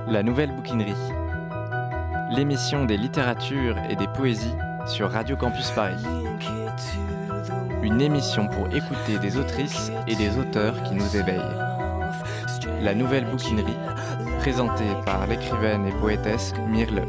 La Nouvelle Bouquinerie, l'émission des littératures et des poésies sur Radio Campus Paris. Une émission pour écouter des autrices et des auteurs qui nous éveillent. La Nouvelle Bouquinerie, présentée par l'écrivaine et poétesse Myrle.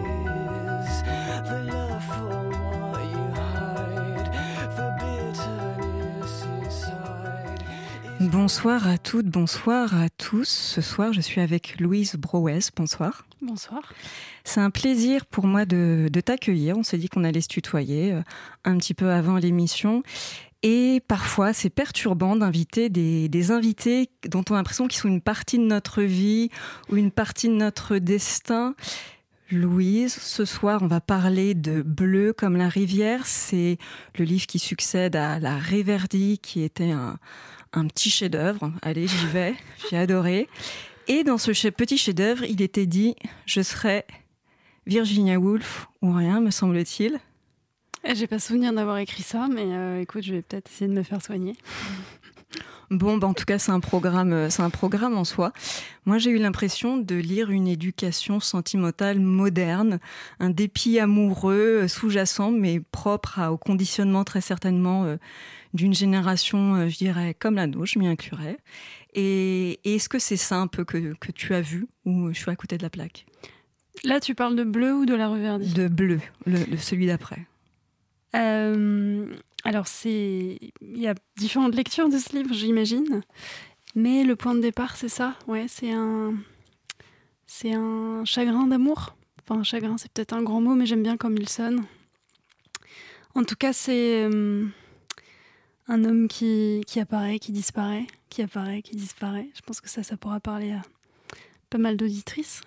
Bonsoir à toutes, bonsoir à tous. Ce soir, je suis avec Louise Brouès. Bonsoir. Bonsoir. C'est un plaisir pour moi de t'accueillir. On s'est dit qu'on allait se tutoyer un petit peu avant l'émission. Et parfois, c'est perturbant d'inviter des invités dont on a l'impression qu'ils sont une partie de notre vie ou une partie de notre destin. Louise, ce soir, on va parler de Bleu comme la rivière. C'est le livre qui succède à La Riverdie, qui était un petit chef-d'œuvre. Allez, j'y vais, j'ai adoré. Et dans ce petit chef-d'œuvre, il était dit « Je serai Virginia Woolf ou rien, me semble-t-il ». J'ai pas souvenir d'avoir écrit ça, mais écoute, je vais peut-être essayer de me faire soigner. Bon, en tout cas, c'est un programme en soi. Moi, j'ai eu l'impression de lire une éducation sentimentale moderne, un dépit amoureux sous-jacent, mais propre au conditionnement très certainement d'une génération, je dirais, comme la nôtre, je m'y inclurais. Et est-ce que c'est ça un peu que tu as vu, ou je suis à côté de la plaque? Là, tu parles de Bleu ou de La Riverdie? De Bleu, celui d'après. Alors, il y a différentes lectures de ce livre, j'imagine. Mais le point de départ, c'est ça. Ouais, c'est un chagrin d'amour. Enfin, chagrin, c'est peut-être un grand mot, mais j'aime bien comme il sonne. En tout cas, c'est un homme qui apparaît, qui disparaît, qui apparaît, qui disparaît. Je pense que ça pourra parler à pas mal d'auditrices.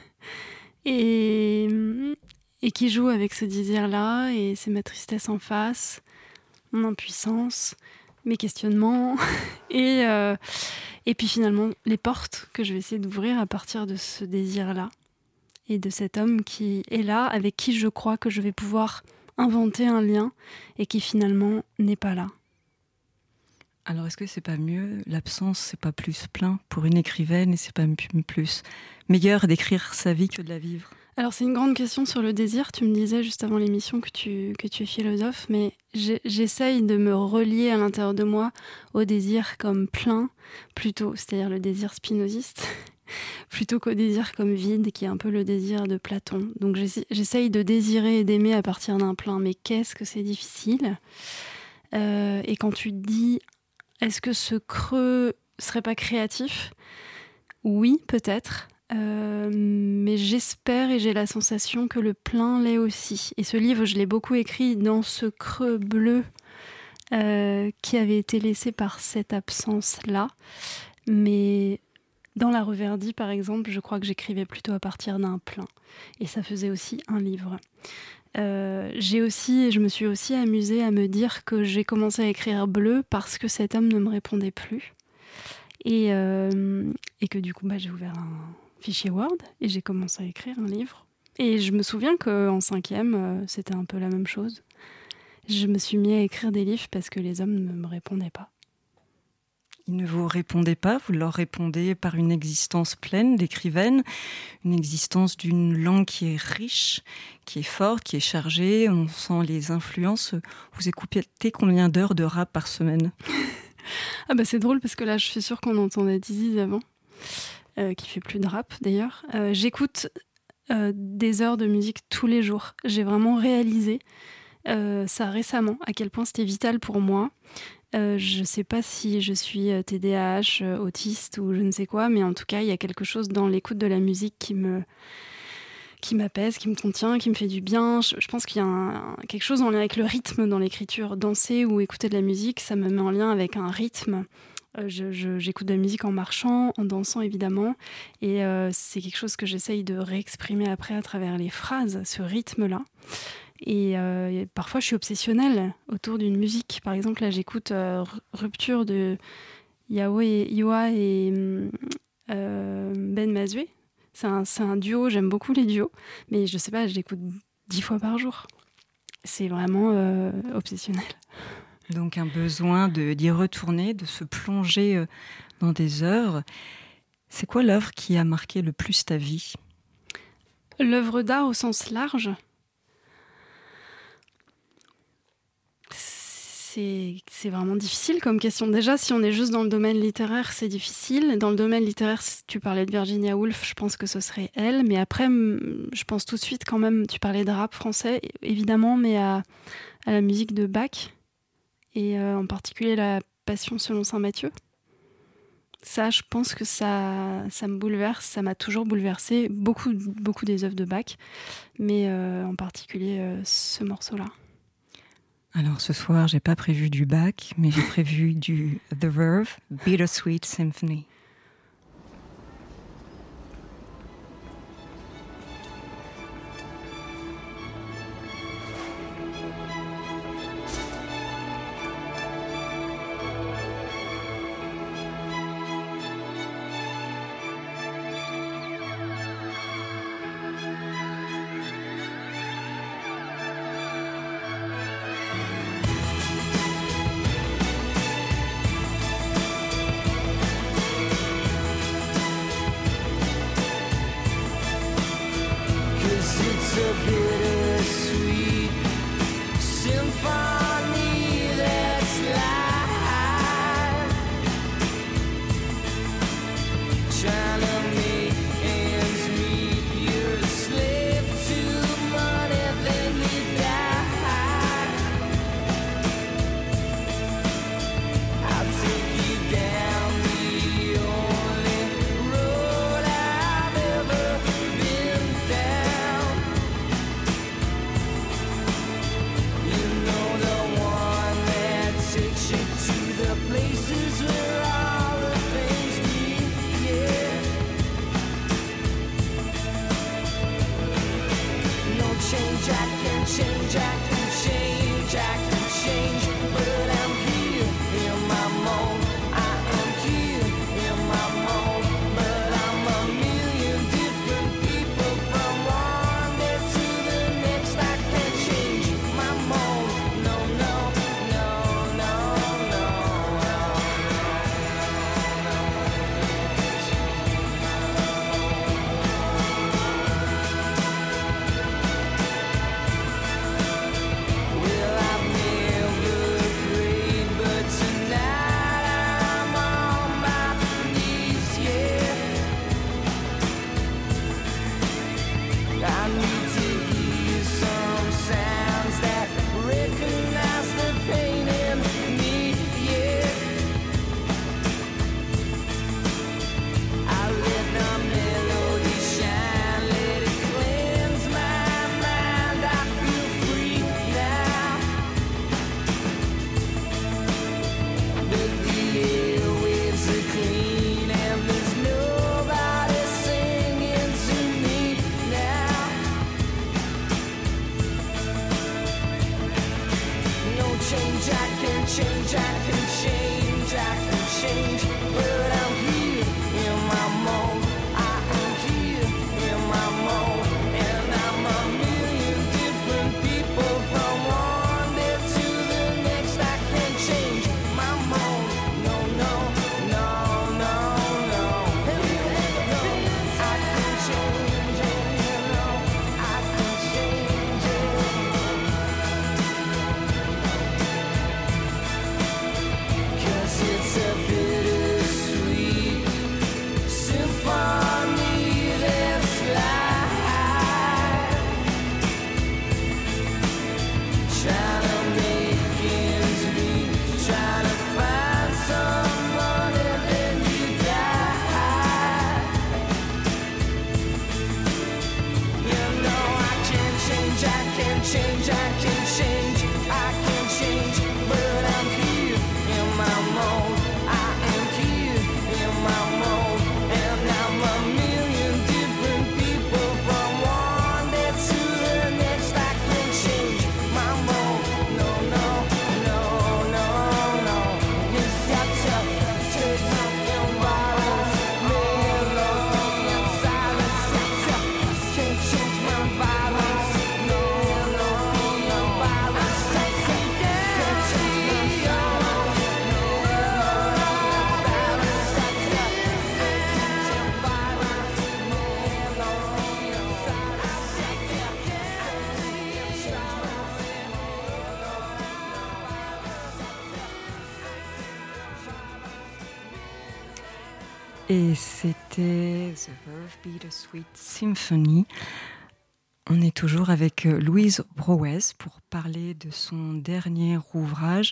Et qui joue avec ce désir-là, et c'est ma tristesse en face, mon impuissance, mes questionnements, et puis finalement les portes que je vais essayer d'ouvrir à partir de ce désir-là, et de cet homme qui est là, avec qui je crois que je vais pouvoir inventer un lien, et qui finalement n'est pas là. Alors, est-ce que c'est pas mieux, l'absence, c'est pas plus plein pour une écrivaine, et c'est pas plus meilleur d'écrire sa vie que de la vivre? Alors, c'est une grande question sur le désir. Tu me disais juste avant l'émission que tu es philosophe, mais j'essaye de me relier à l'intérieur de moi au désir comme plein, plutôt, c'est-à-dire le désir spinoziste, plutôt qu'au désir comme vide, qui est un peu le désir de Platon. Donc, j'essaye de désirer et d'aimer à partir d'un plein, mais qu'est-ce que c'est difficile. Et quand tu dis, est-ce que ce creux serait pas créatif? Oui, peut-être. Mais j'espère et j'ai la sensation que le plein l'est aussi. Et ce livre, je l'ai beaucoup écrit dans ce creux bleu qui avait été laissé par cette absence-là. Mais dans La Riverdie, par exemple, je crois que j'écrivais plutôt à partir d'un plein. Et ça faisait aussi un livre. Je me suis aussi amusée à me dire que j'ai commencé à écrire Bleu parce que cet homme ne me répondait plus. Et que du coup, j'ai ouvert un fichier Word et j'ai commencé à écrire un livre. Et je me souviens qu'en 5e, c'était un peu la même chose. Je me suis mis à écrire des livres parce que les hommes ne me répondaient pas. Ils ne vous répondaient pas, vous leur répondez par une existence pleine d'écrivaine, une existence d'une langue qui est riche, qui est forte, qui est chargée, on sent les influences. Vous écoutez combien d'heures de rap par semaine? C'est drôle parce que là, je suis sûre qu'on entendait Diziz avant. Qui fait plus de rap d'ailleurs. J'écoute des heures de musique tous les jours. J'ai vraiment réalisé ça récemment, à quel point c'était vital pour moi. Je sais pas si je suis TDAH, autiste ou je ne sais quoi, mais en tout cas, il y a quelque chose dans l'écoute de la musique qui m'apaise, qui me contient, qui me fait du bien. Je pense qu'il y a quelque chose en lien avec le rythme dans l'écriture. Danser ou écouter de la musique, ça me met en lien avec un rythme. J'écoute de la musique en marchant, en dansant évidemment, et c'est quelque chose que j'essaye de réexprimer après à travers les phrases, ce rythme-là. Et parfois je suis obsessionnelle autour d'une musique. Par exemple, là j'écoute Rupture de Yoa et Ben Mazoué. C'est un duo, j'aime beaucoup les duos, mais je sais pas, je l'écoute 10 fois par jour. C'est vraiment obsessionnel. Donc un besoin d'y retourner, de se plonger dans des heures. C'est quoi l'œuvre qui a marqué le plus ta vie ? L'œuvre d'art au sens large, c'est vraiment difficile comme question. Déjà, si on est juste dans le domaine littéraire, c'est difficile. Dans le domaine littéraire, si tu parlais de Virginia Woolf, je pense que ce serait elle. Mais après, je pense tout de suite quand même, tu parlais de rap français, évidemment, mais à la musique de Bach, et en particulier la Passion selon saint Matthieu. Ça, je pense que ça me bouleverse, ça m'a toujours bouleversée, beaucoup des œuvres de Bach, mais en particulier ce morceau-là. Alors ce soir, j'ai pas prévu du Bach, mais j'ai prévu du The Verve, Bittersweet Symphony. Et c'était The Verve Bittersweet Symphony. On est toujours avec Louise Brouès pour parler de son dernier ouvrage.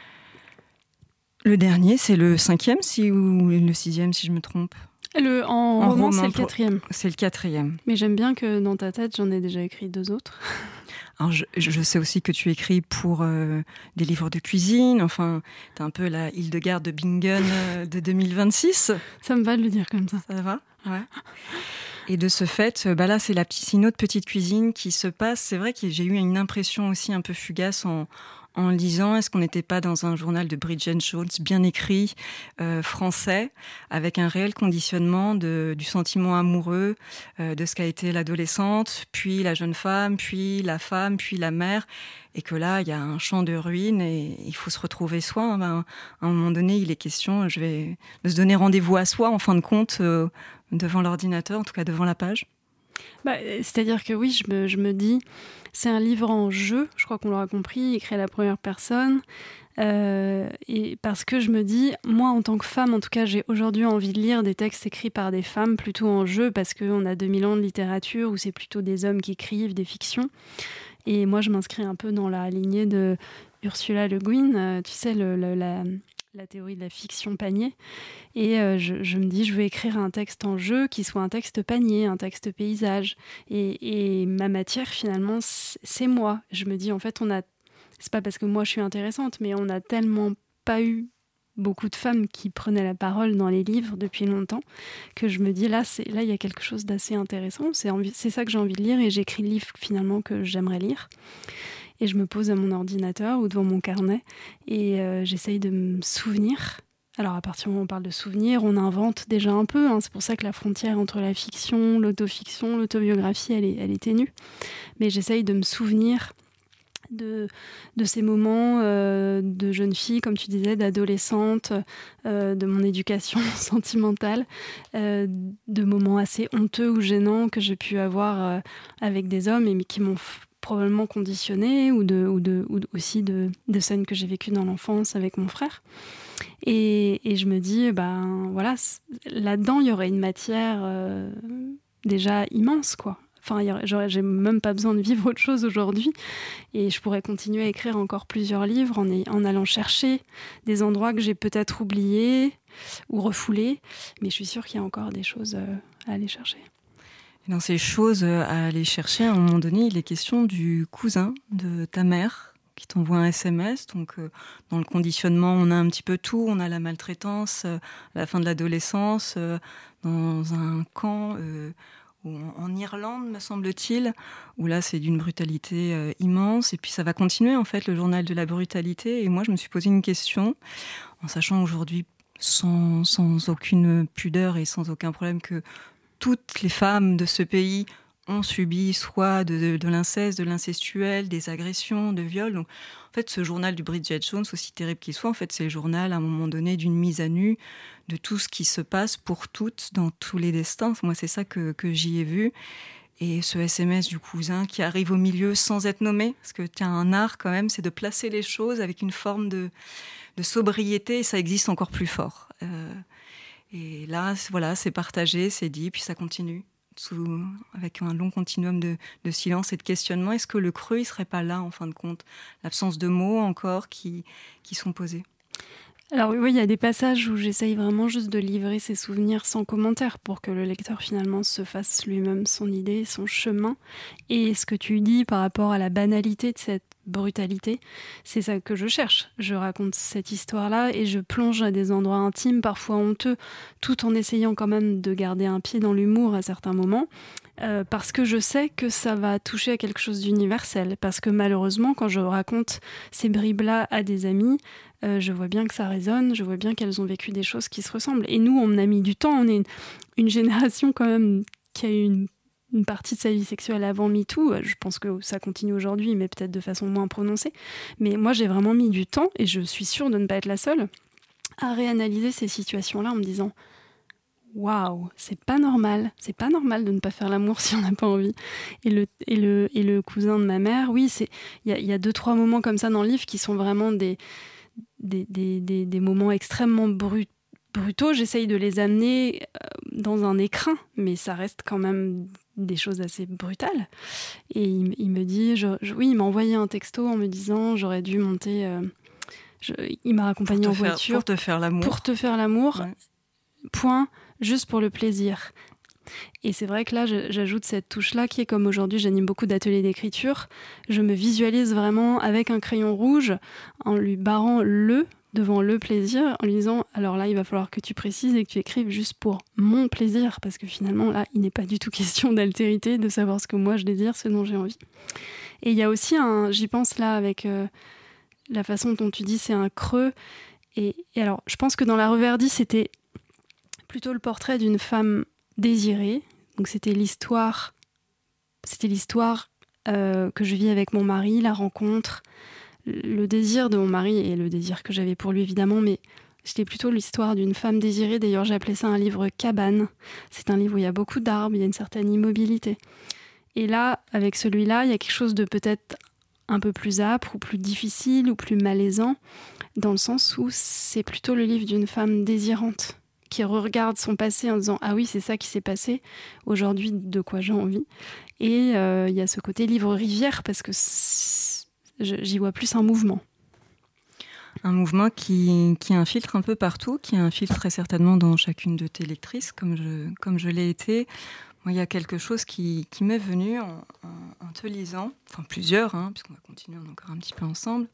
Le dernier, c'est le 5e ou le 6e, si je me trompe. En roman, c'est le 4e. C'est le 4e. Mais j'aime bien que dans ta tête, j'en ai déjà écrit 2 autres. Alors, je sais aussi que tu écris pour des livres de cuisine. Enfin, t'es un peu la Hildegarde de Bingen de 2026. Ça me va de le dire comme ça. Ça va ? Ouais. Et de ce fait, là, c'est la piscine de petite cuisine qui se passe. C'est vrai que j'ai eu une impression aussi un peu fugace en lisant. Est-ce qu'on n'était pas dans un journal de Bridget Jones bien écrit, français, avec un réel conditionnement du sentiment amoureux, de ce qu'a été l'adolescente, puis la jeune femme, puis la femme, puis la mère, et que là, il y a un champ de ruines et il faut se retrouver soi. À un moment donné, il est question de se donner rendez-vous à soi, en fin de compte, devant l'ordinateur, en tout cas devant la page. C'est-à-dire que oui, je me dis, c'est un livre en jeu, je crois qu'on l'aura compris, écrit à la première personne, et parce que je me dis, moi en tant que femme, en tout cas, j'ai aujourd'hui envie de lire des textes écrits par des femmes plutôt en jeu, parce qu'on a 2000 ans de littérature où c'est plutôt des hommes qui écrivent des fictions, et moi je m'inscris un peu dans la lignée de Ursula Le Guin, tu sais, la théorie de la fiction panier. Et je me dis, je veux écrire un texte en jeu qui soit un texte panier, un texte paysage. Et ma matière, finalement, c'est moi. Je me dis, en fait, c'est pas parce que moi je suis intéressante, mais on n'a tellement pas eu beaucoup de femmes qui prenaient la parole dans les livres depuis longtemps que je me dis, là, il y a quelque chose d'assez intéressant. C'est ça que j'ai envie de lire et j'écris le livre, finalement, que j'aimerais lire. Et je me pose à mon ordinateur ou devant mon carnet et j'essaye de me souvenir. Alors, à partir du moment où on parle de souvenirs, on invente déjà un peu. C'est pour ça que la frontière entre la fiction, l'autofiction, l'autobiographie, elle est ténue. Mais j'essaye de me souvenir de ces moments de jeune fille, comme tu disais, d'adolescente, de mon éducation sentimentale, de moments assez honteux ou gênants que j'ai pu avoir avec des hommes et qui m'ont probablement conditionnée, ou aussi de scènes que j'ai vécues dans l'enfance avec mon frère. Et je me dis, voilà, là-dedans, il y aurait une matière déjà immense, quoi. Enfin, j'ai même pas besoin de vivre autre chose aujourd'hui. Et je pourrais continuer à écrire encore plusieurs livres en allant chercher des endroits que j'ai peut-être oubliés ou refoulés. Mais je suis sûre qu'il y a encore des choses à aller chercher. Dans ces choses à aller chercher, à un moment donné, il est question du cousin de ta mère qui t'envoie un SMS. Donc, dans le conditionnement, on a un petit peu tout. On a la maltraitance à la fin de l'adolescence, dans un camp en Irlande, me semble-t-il, où là, c'est d'une brutalité immense. Et puis, ça va continuer, en fait, le journal de la brutalité. Et moi, je me suis posé une question, en sachant aujourd'hui, sans aucune pudeur et sans aucun problème, que toutes les femmes de ce pays ont subi soit de l'inceste, de l'incestuel, des agressions, de viols. Donc, en fait, ce journal du Bridget Jones, aussi terrible qu'il soit, en fait, c'est le journal, à un moment donné, d'une mise à nu de tout ce qui se passe pour toutes, dans tous les destins. Moi, c'est ça que j'y ai vu. Et ce SMS du cousin qui arrive au milieu sans être nommé, parce que tiens, un art, quand même, c'est de placer les choses avec une forme de sobriété, et ça existe encore plus fort. Et là, voilà, c'est partagé, c'est dit, puis ça continue, avec un long continuum de silence et de questionnement. Est-ce que le creux, il ne serait pas là, en fin de compte ? L'absence de mots encore qui sont posés. Alors oui, il y a des passages où j'essaye vraiment juste de livrer ces souvenirs sans commentaire pour que le lecteur finalement se fasse lui-même son idée, son chemin. Et ce que tu dis par rapport à la banalité de cette brutalité, c'est ça que je cherche. Je raconte cette histoire-là et je plonge à des endroits intimes, parfois honteux, tout en essayant quand même de garder un pied dans l'humour à certains moments. Parce que je sais que ça va toucher à quelque chose d'universel. Parce que malheureusement, quand je raconte ces bribes-là à des amis, je vois bien que ça résonne, je vois bien qu'elles ont vécu des choses qui se ressemblent. Et nous, on a mis du temps. On est une génération quand même qui a eu une partie de sa vie sexuelle avant MeToo. Je pense que ça continue aujourd'hui, mais peut-être de façon moins prononcée. Mais moi, j'ai vraiment mis du temps, et je suis sûre de ne pas être la seule, à réanalyser ces situations-là en me disant... Waouh, c'est pas normal de ne pas faire l'amour si on n'a pas envie. Et le cousin de ma mère, oui, il y a 2-3 moments comme ça dans le livre qui sont vraiment des moments extrêmement brutaux, j'essaye de les amener dans un écrin, mais ça reste quand même des choses assez brutales. Et il me dit, oui, il m'a envoyé un texto en me disant j'aurais dû monter. Il m'a accompagné en voiture pour te faire l'amour. Pour te faire l'amour. Ouais. Point, juste pour le plaisir. Et c'est vrai que là, j'ajoute cette touche-là qui est comme aujourd'hui, j'anime beaucoup d'ateliers d'écriture. Je me visualise vraiment avec un crayon rouge en lui barrant devant le plaisir, en lui disant alors là, il va falloir que tu précises et que tu écrives juste pour mon plaisir, parce que finalement, là, il n'est pas du tout question d'altérité, de savoir ce que moi je désire, ce dont j'ai envie. Et il y a aussi j'y pense là avec la façon dont tu dis, c'est un creux. Et alors, je pense que dans La Reverdie, c'était plutôt le portrait d'une femme désirée. Donc c'était l'histoire que je vis avec mon mari, la rencontre, le désir de mon mari et le désir que j'avais pour lui évidemment, mais c'était plutôt l'histoire d'une femme désirée. D'ailleurs, j'appelais ça un livre cabane. C'est un livre où il y a beaucoup d'arbres, il y a une certaine immobilité. Et là, avec celui-là, il y a quelque chose de peut-être un peu plus âpre ou plus difficile ou plus malaisant, dans le sens où c'est plutôt le livre d'une femme désirante qui regarde son passé en disant « Ah oui, c'est ça qui s'est passé, aujourd'hui, de quoi j'ai envie ?» Et il y a ce côté livre-rivière, parce que j'y vois plus un mouvement. Un mouvement qui infiltre un peu partout, qui infiltre très certainement dans chacune de tes lectrices, comme je l'ai été. Moi, il y a quelque chose qui m'est venu en te lisant, enfin plusieurs, puisqu'on va continuer encore un petit peu ensemble.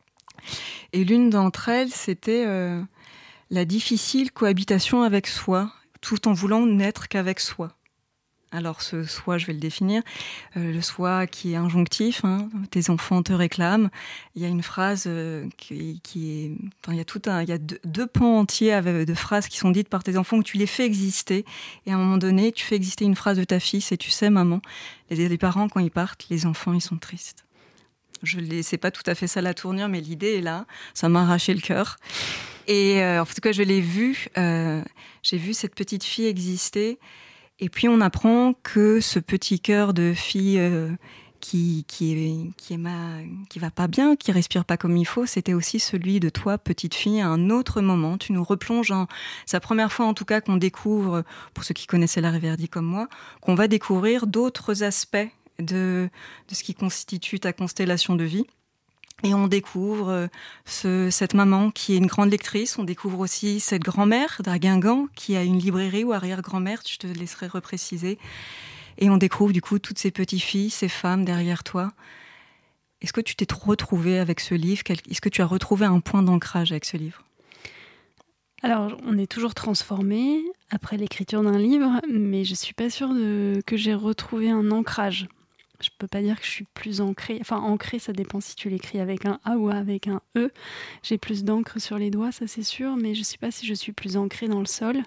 Et l'une d'entre elles, c'était la difficile cohabitation avec soi, tout en voulant n'être qu'avec soi. Alors ce soi, je vais le définir, le soi qui est injonctif, tes enfants te réclament. Il y a une phrase qui est, enfin il y a deux pans entiers de phrases qui sont dites par tes enfants que tu les fais exister. Et à un moment donné, tu fais exister une phrase de ta fille, c'est tu sais maman, les parents quand ils partent, les enfants ils sont tristes. C'est pas tout à fait ça la tournure, mais l'idée est là. Ça m'a arraché le cœur. Et en tout cas, je l'ai vu. J'ai vu cette petite fille exister. Et puis on apprend que ce petit cœur de fille qui va pas bien, qui respire pas comme il faut, c'était aussi celui de toi, petite fille, à un autre moment. Tu nous replonges c'est la première fois en tout cas qu'on découvre, pour ceux qui connaissaient La Reverdie comme moi, qu'on va découvrir d'autres aspects de ce qui constitue ta constellation de vie. Et on découvre cette maman qui est une grande lectrice. On découvre aussi cette grand-mère d'Arguingan qui a une librairie ou arrière-grand-mère, je te laisserai repréciser. Et on découvre du coup toutes ces petites filles, ces femmes derrière toi. Est-ce que tu t'es retrouvée avec ce livre ? Est-ce que tu as retrouvé un point d'ancrage avec ce livre ? Alors, on est toujours transformé après l'écriture d'un livre, mais je ne suis pas sûre que j'ai retrouvé un ancrage. Je ne peux pas dire que je suis plus ancrée. Enfin, ancrée, ça dépend si tu l'écris avec un A ou avec un E. J'ai plus d'encre sur les doigts, ça c'est sûr, mais je ne sais pas si je suis plus ancrée dans le sol.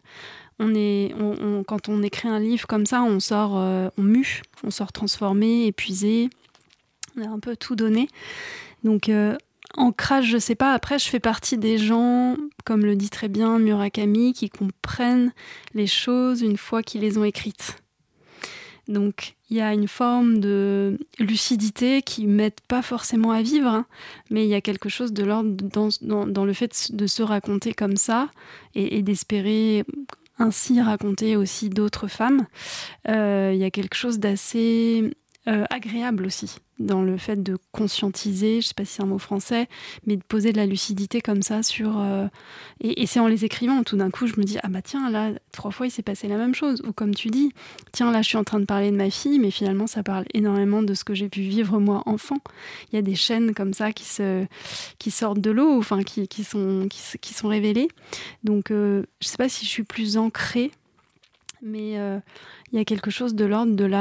Quand on écrit un livre comme ça, on sort, on mue, on sort transformé, épuisé. On a un peu tout donné. Donc, ancrage, je ne sais pas. Après, je fais partie des gens, comme le dit très bien Murakami, qui comprennent les choses une fois qu'ils les ont écrites. Donc, il y a une forme de lucidité qui ne m'aide pas forcément à vivre, mais il y a quelque chose de l'ordre dans le fait de se raconter comme ça et d'espérer ainsi raconter aussi d'autres femmes. Il y a quelque chose d'assez agréable aussi dans le fait de conscientiser, je ne sais pas si c'est un mot français, mais de poser de la lucidité comme ça sur... Et c'est en les écrivant, tout d'un coup, je me dis, ah bah tiens, là, 3 fois, il s'est passé la même chose. Ou comme tu dis, tiens, là, je suis en train de parler de ma fille, mais finalement, ça parle énormément de ce que j'ai pu vivre, moi, enfant. Il y a des chaînes comme ça qui sortent de l'eau, enfin, qui sont révélées. Donc, je ne sais pas si je suis plus ancrée, mais il y a quelque chose de l'ordre de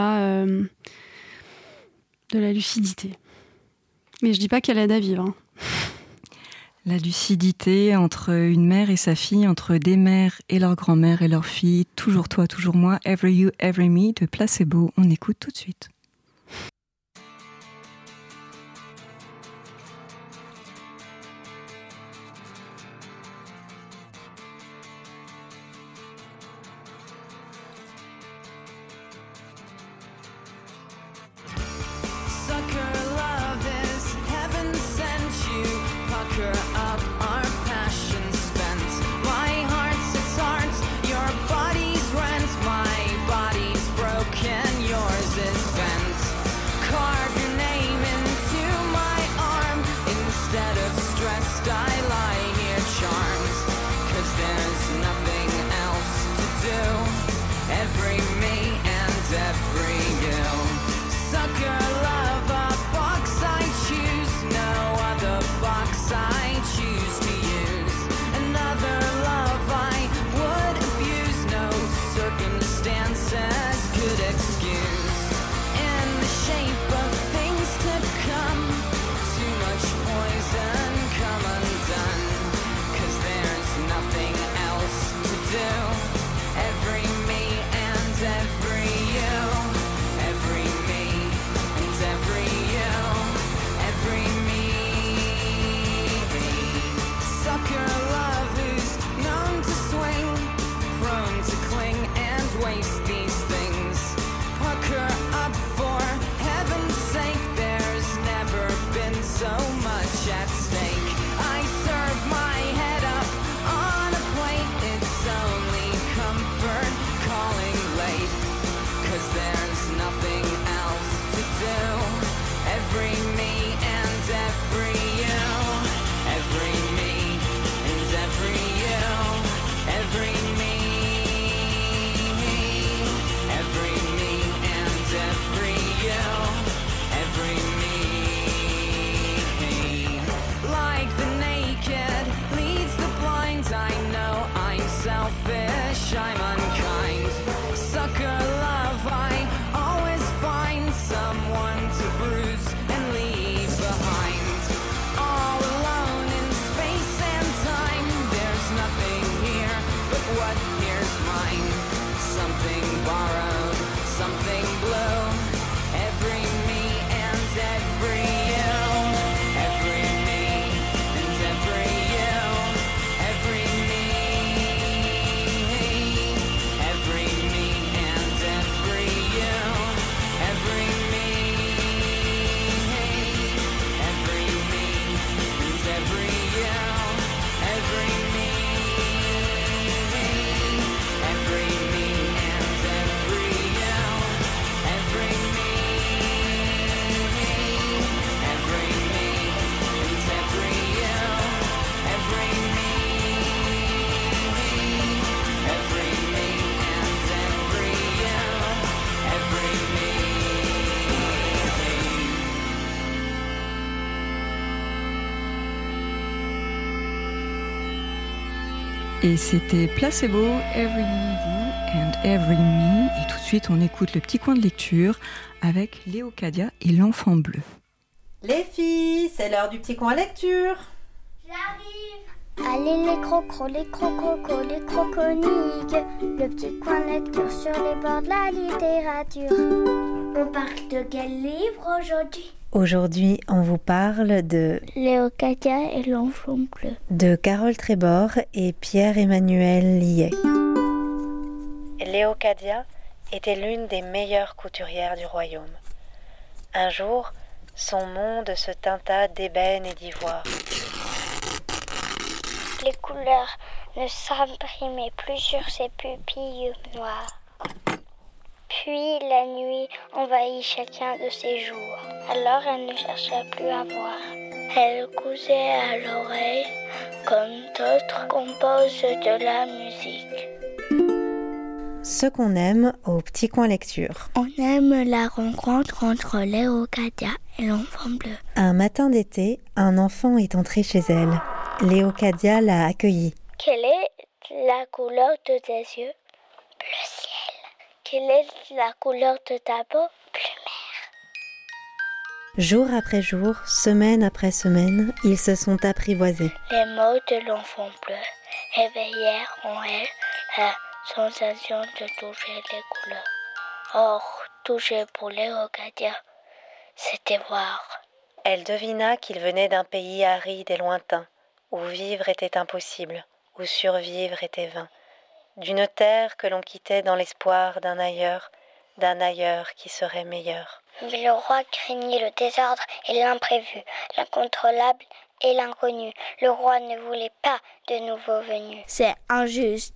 la lucidité. Mais je dis pas qu'elle aide à vivre. La lucidité entre une mère et sa fille, entre des mères et leur grand-mère et leur fille, toujours toi, toujours moi, Every You, Every Me, de Placebo. On écoute tout de suite. Up our passion spent, my heart's Et c'était Placebo, Every You and Every Me. Et tout de suite, on écoute le petit coin de lecture avec Léocadia et l'enfant bleu. Les filles, c'est l'heure du petit coin lecture. J'arrive. Allez les crocros, les crococos, les croconiques. Le petit coin de lecture sur les bords de la littérature. On parle de quel livre aujourd'hui ? Aujourd'hui, on vous parle de Léocadia et l'enfant bleu de Carole Trébor et Pierre-Emmanuel Liet. Léocadia était l'une des meilleures couturières du royaume. Un jour, son monde se teinta d'ébène et d'ivoire. Les couleurs ne s'imprimaient plus sur ses pupilles noires. Puis la nuit envahit chacun de ses jours. Alors elle ne chercha plus à voir. Elle cousait à l'oreille, comme d'autres composent de la musique. Ce qu'on aime au petit coin lecture. On aime la rencontre entre Léocadia et l'enfant bleu. Un matin d'été, un enfant est entré chez elle. Léocadia l'a accueilli. Quelle est la couleur de tes yeux ? Bleu ciel. Quelle est la couleur de ta peau ? Bleu mer. Jour après jour, semaine après semaine, ils se sont apprivoisés. Les mots de l'enfant bleu éveillèrent en elle la sensation de toucher les couleurs. Or, toucher pour Léocadia, c'était voir. Elle devina qu'il venait d'un pays aride et lointain, où vivre était impossible, où survivre était vain. D'une terre que l'on quittait dans l'espoir d'un ailleurs qui serait meilleur. Mais le roi craignit le désordre et l'imprévu, l'incontrôlable et l'inconnu. Le roi ne voulait pas de nouveaux venus. C'est injuste.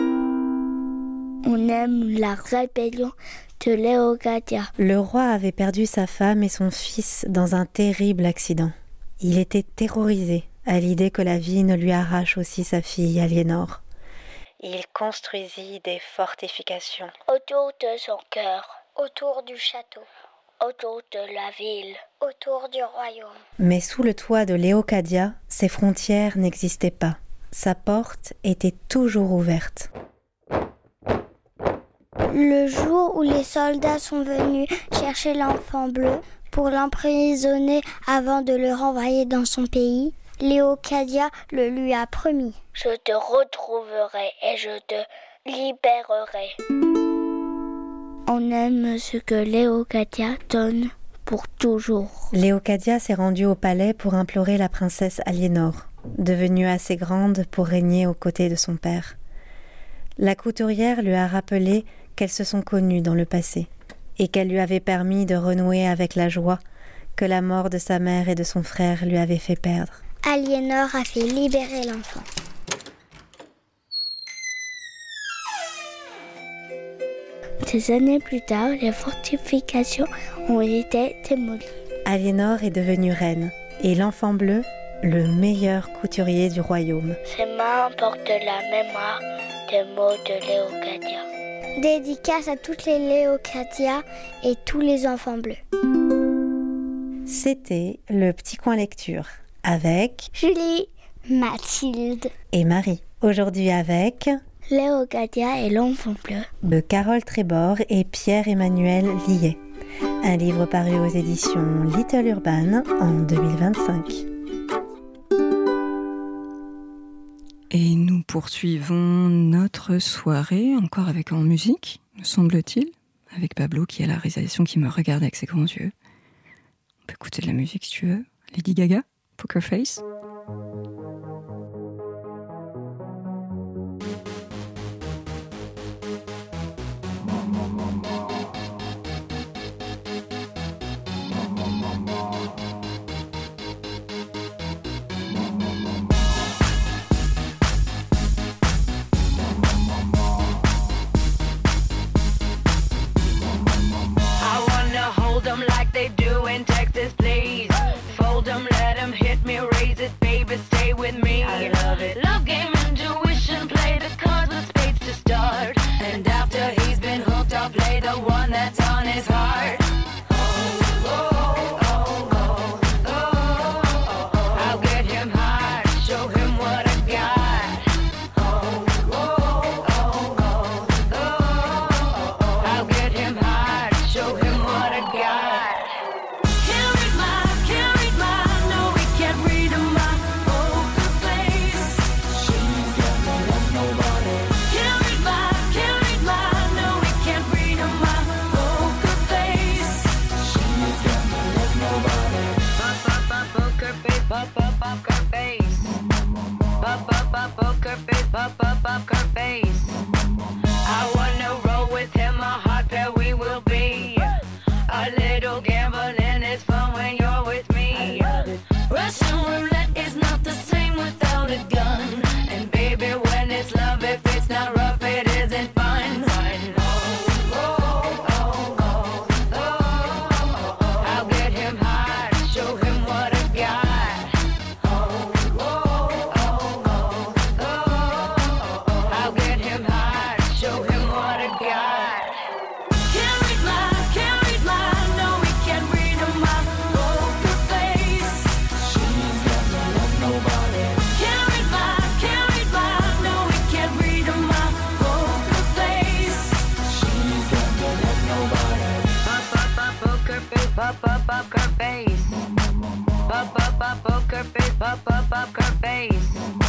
On aime la rébellion de Léocadia. Le roi avait perdu sa femme et son fils dans un terrible accident. Il était terrorisé à l'idée que la vie ne lui arrache aussi sa fille Aliénor. Il construisit des fortifications autour de son cœur, autour du château, autour de la ville, autour du royaume. Mais sous le toit de Léocadia, ses frontières n'existaient pas. Sa porte était toujours ouverte. Le jour où les soldats sont venus chercher l'enfant bleu pour l'emprisonner avant de le renvoyer dans son pays, Léocadia le lui a promis. Je te retrouverai et je te libérerai. On aime ce que Léocadia donne pour toujours. Léocadia s'est rendue au palais pour implorer la princesse Aliénor, devenue assez grande pour régner aux côtés de son père. La couturière lui a rappelé qu'elles se sont connues dans le passé et qu'elle lui avait permis de renouer avec la joie que la mort de sa mère et de son frère lui avait fait perdre. Aliénor a fait libérer l'enfant. Des années plus tard, les fortifications ont été démolies. Aliénor est devenue reine et l'enfant bleu, le meilleur couturier du royaume. Ses mains portent la mémoire des mots de Léocadia. Dédicace à toutes les Léocadia et tous les enfants bleus. C'était le petit coin lecture avec Julie, Mathilde et Marie. Aujourd'hui avec Léocadia et l'enfant bleu de Carole Trébor et Pierre-Emmanuel Liet. Un livre paru aux éditions Little Urban en 2025. Et nous poursuivons notre soirée encore avec en musique, me semble-t-il, avec Pablo qui a la réalisation, qui me regarde avec ses grands yeux. On peut écouter de la musique si tu veux. Lady Gaga, Poker Face. Like they do in Texas, please. Fold them, let them hit me, raise it poker face. Poker face, poker face.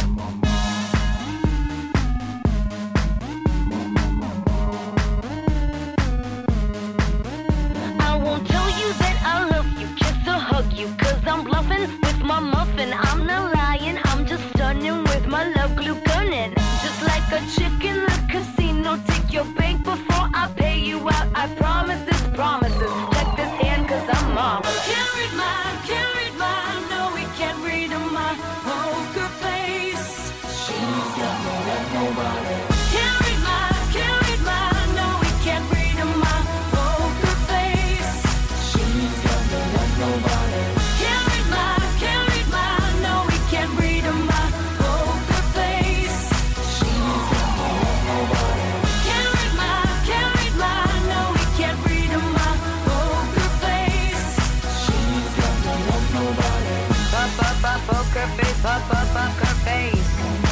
I won't tell you that I love you, kiss or hug you, 'cause I'm bluffing with my muffin. I'm not lying, I'm just stunning with my love glue gunning. Just like a chick in the casino, take your bank before I pay you out. I promise this promises. Check this hand 'cause I'm marvelous. Can't read mine, no we can't read my poker face. She's got no love, nobody. Can't read mine, no we can't read my poker face. She's got no love, nobody. Can't read mine, no we can't read my poker face. She's got no love, nobody. Can't read mine, no we can't read my poker face. She's got no love, nobody. Poker face, poker face.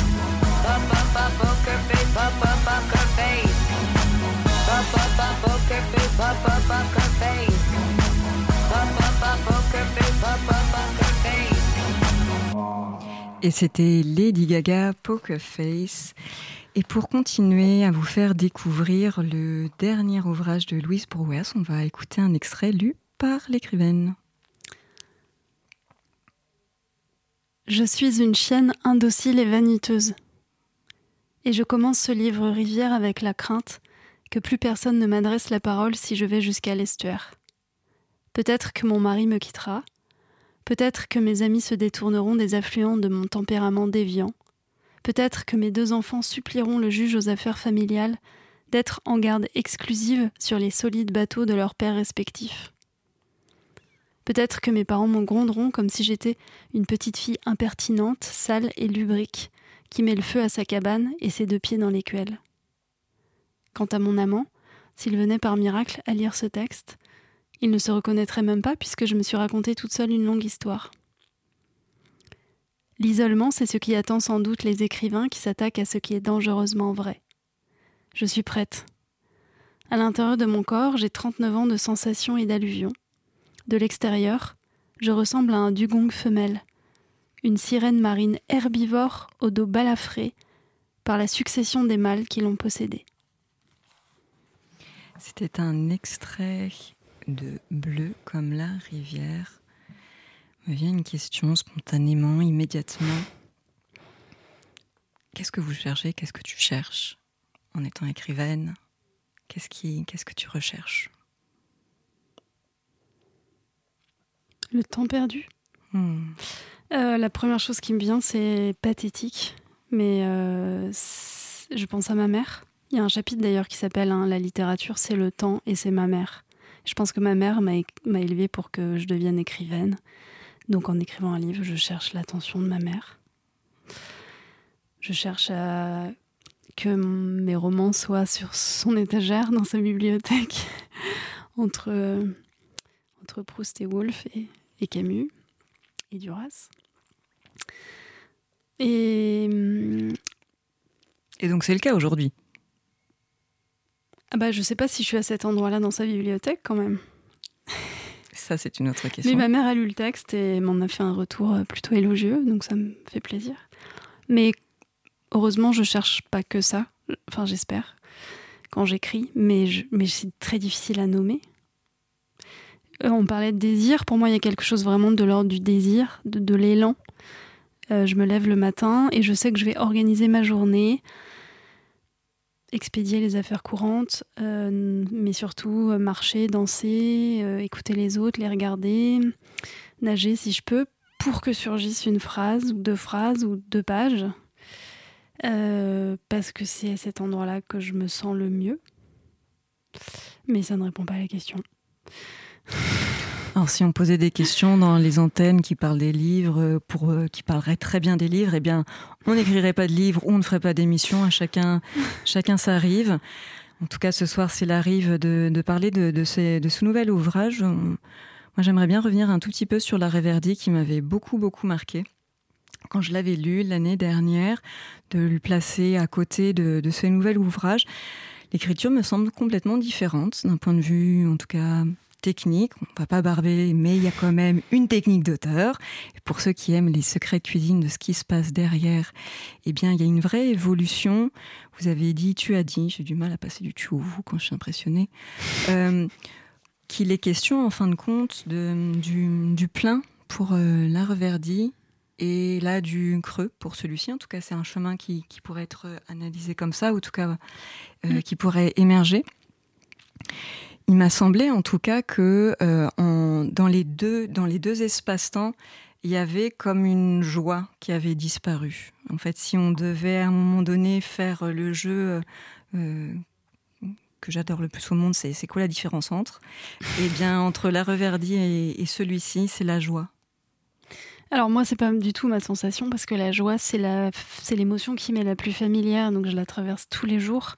Poker face, poker face. Poker face, poker face. Poker face, poker face. Et c'était Lady Gaga, Poker Face. Et pour continuer à vous faire découvrir le dernier ouvrage de Louise Brouwer, on va écouter un extrait lu par l'écrivaine. Je suis une chienne indocile et vaniteuse. Et je commence ce livre rivière avec la crainte que plus personne ne m'adresse la parole si je vais jusqu'à l'estuaire. Peut-être que mon mari me quittera, peut-être que mes amis se détourneront des affluents de mon tempérament déviant, peut-être que mes 2 enfants supplieront le juge aux affaires familiales d'être en garde exclusive sur les solides bateaux de leurs pères respectifs. Peut-être que mes parents me gronderont comme si j'étais une petite fille impertinente, sale et lubrique, qui met le feu à sa cabane et ses 2 pieds dans l'écuelle. Quant à mon amant, s'il venait par miracle à lire ce texte, il ne se reconnaîtrait même pas puisque je me suis raconté toute seule une longue histoire. L'isolement, c'est ce qui attend sans doute les écrivains qui s'attaquent à ce qui est dangereusement vrai. Je suis prête. À l'intérieur de mon corps, j'ai 39 ans de sensations et d'alluvions. De l'extérieur, je ressemble à un dugong femelle, une sirène marine herbivore au dos balafré par la succession des mâles qui l'ont possédée. C'était un extrait de Bleu comme la rivière. Me vient une question spontanément, immédiatement. Qu'est-ce que vous cherchez ? Qu'est-ce que tu cherches en étant écrivaine ? Qu'est-ce que tu recherches ? Le temps perdu. La première chose qui me vient, c'est pathétique. Mais je pense à ma mère. Il y a un chapitre d'ailleurs qui s'appelle La littérature, c'est le temps et c'est ma mère. Je pense que ma mère m'a élevée pour que je devienne écrivaine. Donc en écrivant un livre, je cherche l'attention de ma mère. Je cherche que mes romans soient sur son étagère dans sa bibliothèque, entre Proust et Woolf et Camus et Duras. Et donc c'est le cas aujourd'hui. Je sais pas si je suis à cet endroit-là dans sa bibliothèque quand même. Ça, c'est une autre question. Mais ma mère a lu le texte et m'en a fait un retour plutôt élogieux, donc ça me fait plaisir. Mais heureusement, je cherche pas que ça. Enfin, j'espère, quand j'écris. Mais c'est très difficile à nommer. On parlait de désir. Pour moi, il y a quelque chose vraiment de l'ordre du désir, de l'élan. Je me lève le matin et je sais que je vais organiser ma journée, expédier les affaires courantes, mais surtout marcher, danser, écouter les autres, les regarder, nager si je peux, pour que surgisse une phrase ou 2 phrases ou 2 pages, parce que c'est à cet endroit-là que je me sens le mieux. Mais ça ne répond pas à la question. Alors si on posait des questions dans les antennes qui parlent des livres, qui parleraient très bien des livres, eh bien on n'écrirait pas de livres ou on ne ferait pas d'émission, à chacun ça arrive. En tout cas ce soir s'il arrive de parler de ce nouvel ouvrage, moi j'aimerais bien revenir un tout petit peu sur l'Arrêt Verdi qui m'avait beaucoup marqué. Quand je l'avais lu l'année dernière, de le placer à côté de ce nouvel ouvrage, l'écriture me semble complètement différente d'un point de vue en tout cas technique. On va pas barber, mais il y a quand même une technique d'auteur. Et pour ceux qui aiment les secrets de cuisine de ce qui se passe derrière, eh bien, il y a une vraie évolution. Vous avez dit, tu as dit, j'ai du mal à passer du tu au vous quand je suis impressionnée, qu'il est question, en fin de compte, du plein pour la Reverdie et là du creux pour celui-ci. En tout cas, c'est un chemin qui pourrait être analysé comme ça, ou en tout cas qui pourrait émerger. Il m'a semblé en tout cas que dans les deux espaces-temps, il y avait comme une joie qui avait disparu. En fait, si on devait à un moment donné faire le jeu que j'adore le plus au monde, c'est quoi la différence entre ? Eh bien, entre la Reverdie et celui-ci, c'est la joie. Alors moi, c'est pas du tout ma sensation, parce que la joie, c'est l'émotion qui m'est la plus familière, donc je la traverse tous les jours.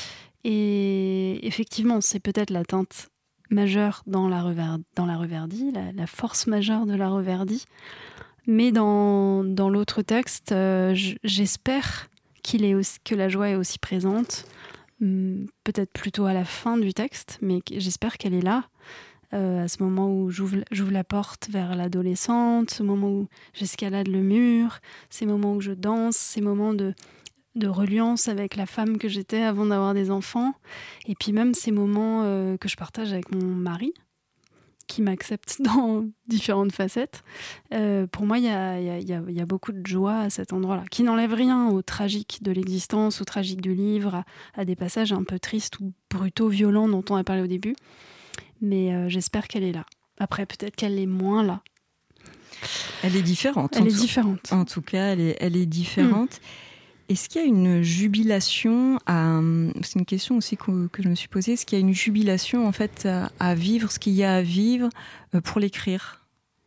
Et effectivement, c'est peut-être la teinte majeure dans la Reverdie, la force majeure de la Reverdie. Mais dans l'autre texte, j'espère que la joie est aussi présente, peut-être plutôt à la fin du texte, mais j'espère qu'elle est là. À ce moment où j'ouvre la porte vers l'adolescente, ce moment où j'escalade le mur, ces moments où je danse, ces moments de reliance avec la femme que j'étais avant d'avoir des enfants, et puis même ces moments que je partage avec mon mari, qui m'accepte dans différentes facettes. Pour moi, il y a beaucoup de joie à cet endroit-là, qui n'enlève rien au tragique de l'existence, au tragique du livre, à des passages un peu tristes ou brutaux, violents dont on a parlé au début. Mais j'espère qu'elle est là. Après, peut-être qu'elle est moins là. Elle est différente. Elle est différente. En tout cas, elle est différente. Est-ce qu'il y a une jubilation c'est une question aussi que je me suis posée. Est-ce qu'il y a une jubilation en fait à vivre ce qu'il y a à vivre pour l'écrire ?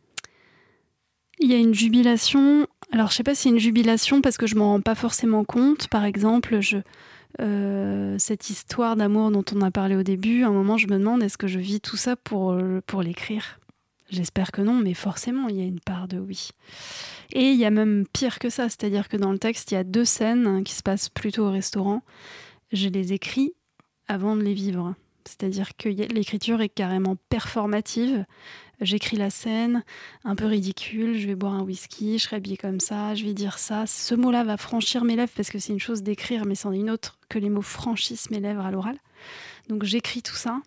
Il y a une jubilation. Alors, je ne sais pas si c'est une jubilation parce que je ne m'en rends pas forcément compte. Par exemple, cette histoire d'amour dont on a parlé au début, à un moment, je me demande est-ce que je vis tout ça pour l'écrire ? J'espère que non, mais forcément, il y a une part de oui. Et il y a même pire que ça, c'est-à-dire que dans le texte, il y a 2 scènes qui se passent plutôt au restaurant. Je les écris avant de les vivre. C'est-à-dire que l'écriture est carrément performative. J'écris la scène, un peu ridicule, je vais boire un whisky, je serai habillée comme ça, je vais dire ça. Ce mot-là va franchir mes lèvres, parce que c'est une chose d'écrire, mais c'en est une autre que les mots franchissent mes lèvres à l'oral. Donc j'écris tout ça.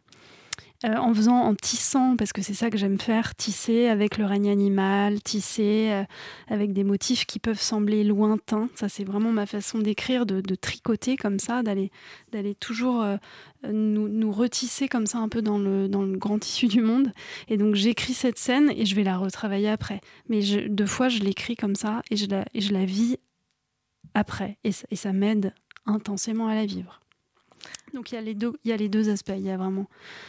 En tissant, parce que c'est ça que j'aime faire, tisser avec le règne animal, tisser avec des motifs qui peuvent sembler lointains. Ça, c'est vraiment ma façon d'écrire, de tricoter comme ça, d'aller toujours nous retisser comme ça un peu dans le grand tissu du monde. Et donc, j'écris cette scène et je vais la retravailler après. Mais 2 fois, je l'écris comme ça et je la vis après. Et ça m'aide intensément à la vivre. Donc, il y a les deux aspects. Il y a vraiment...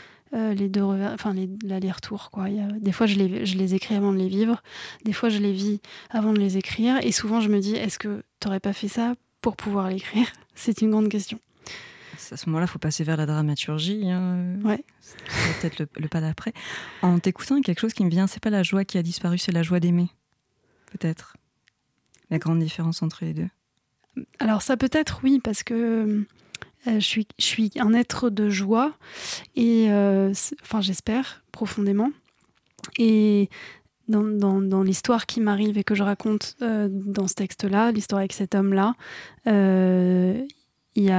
l'aller-retour, quoi. Des fois je les écris avant de les vivre, des fois je les vis avant de les écrire, et souvent je me dis est-ce que t'aurais pas fait ça pour pouvoir l'écrire ? C'est une grande question. À ce moment-là, il faut passer vers la dramaturgie. Ouais. C'est peut-être le pas d'après. En t'écoutant, il y a quelque chose qui me vient, c'est pas la joie qui a disparu, c'est la joie d'aimer. Peut-être. La grande différence entre les deux. Alors ça peut-être, oui, parce que je suis un être de joie, et j'espère profondément. Et dans l'histoire qui m'arrive et que je raconte dans ce texte-là, l'histoire avec cet homme-là, il y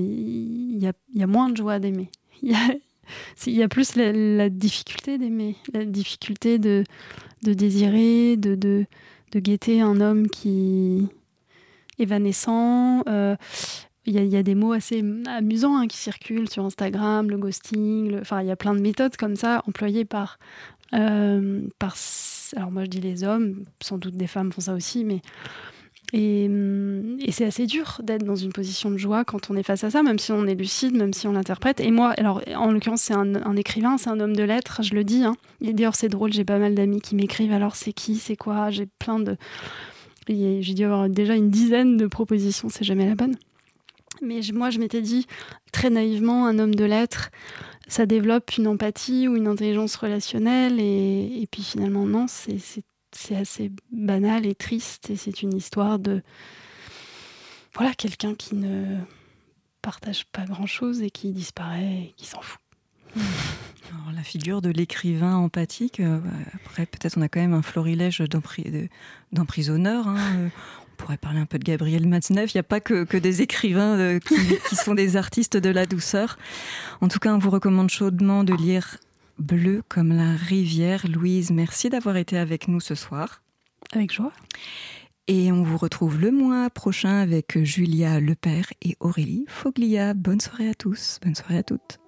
a moins de joie d'aimer. Il y a plus la difficulté d'aimer, la difficulté de désirer, de guetter un homme qui évanescent. Il y a des mots assez amusants qui circulent sur Instagram, le ghosting, il y a plein de méthodes comme ça employées par alors moi je dis les hommes, sans doute des femmes font ça aussi, mais et c'est assez dur d'être dans une position de joie quand on est face à ça, même si on est lucide, même si on l'interprète. Et moi, alors en l'occurrence c'est un écrivain, c'est un homme de lettres, je le dis, hein. Et d'ailleurs c'est drôle, j'ai pas mal d'amis qui m'écrivent, alors c'est qui, c'est quoi, j'ai dû avoir déjà une dizaine de propositions, c'est jamais la bonne. Mais moi, je m'étais dit, très naïvement, un homme de lettres, ça développe une empathie ou une intelligence relationnelle. Et puis finalement, non, c'est assez banal et triste. Et c'est une histoire de quelqu'un qui ne partage pas grand-chose et qui disparaît et qui s'en fout. Alors, la figure de l'écrivain empathique, après peut-être on a quand même un florilège d'emprisonneurs. On pourrait parler un peu de Gabriel Matzneff. Il n'y a pas que des écrivains qui sont des artistes de la douceur. En tout cas, on vous recommande chaudement de lire Bleu comme la rivière. Louise, merci d'avoir été avec nous ce soir. Avec joie. Et on vous retrouve le mois prochain avec Julia Lepère et Aurélie Foglia. Bonne soirée à tous, bonne soirée à toutes.